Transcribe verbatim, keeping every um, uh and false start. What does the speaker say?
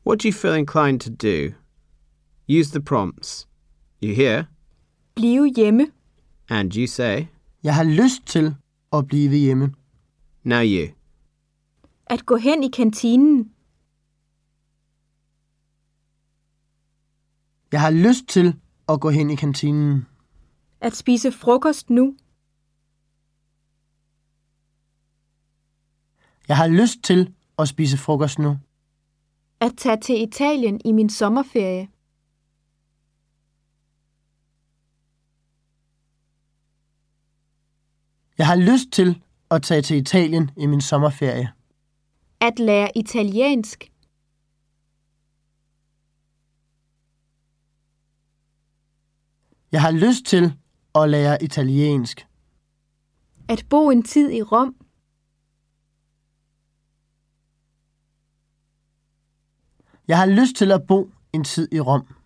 What do you feel inclined to do? Use the prompts. You hear, Blive hjemme. and you say. Jeg har lyst til at blive hjemme. Now you. At gå hen i kantinen. Jeg har lyst til at gå hen i kantinen. At spise frokost nu. Jeg har lyst til at spise frokost nu. At tage til Italien i min sommerferie. Jeg har lyst til at tage til Italien i min sommerferie. At lære italiensk. Jeg har lyst til at lære italiensk. At bo en tid i Rom. Jeg har lyst til at bo en tid i Rom.